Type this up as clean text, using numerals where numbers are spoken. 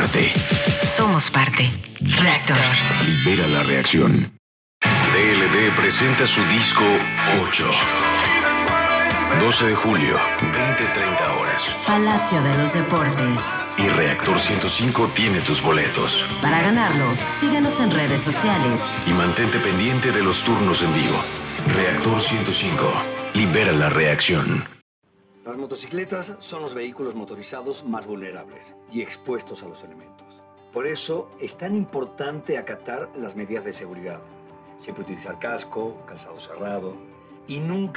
parte. Somos parte. Reactor. Libera la reacción. DLD presenta su disco 8. 12 de julio, 20:30 horas. Palacio de los Deportes. Y Reactor 105 tiene tus boletos. Para ganarlo, síguenos en redes sociales. Y mantente pendiente de los turnos en vivo. Reactor 105. Libera la reacción. Las motocicletas son los vehículos motorizados más vulnerables y expuestos a los elementos. Por eso es tan importante acatar las medidas de seguridad. Siempre utilizar casco, calzado cerrado y nunca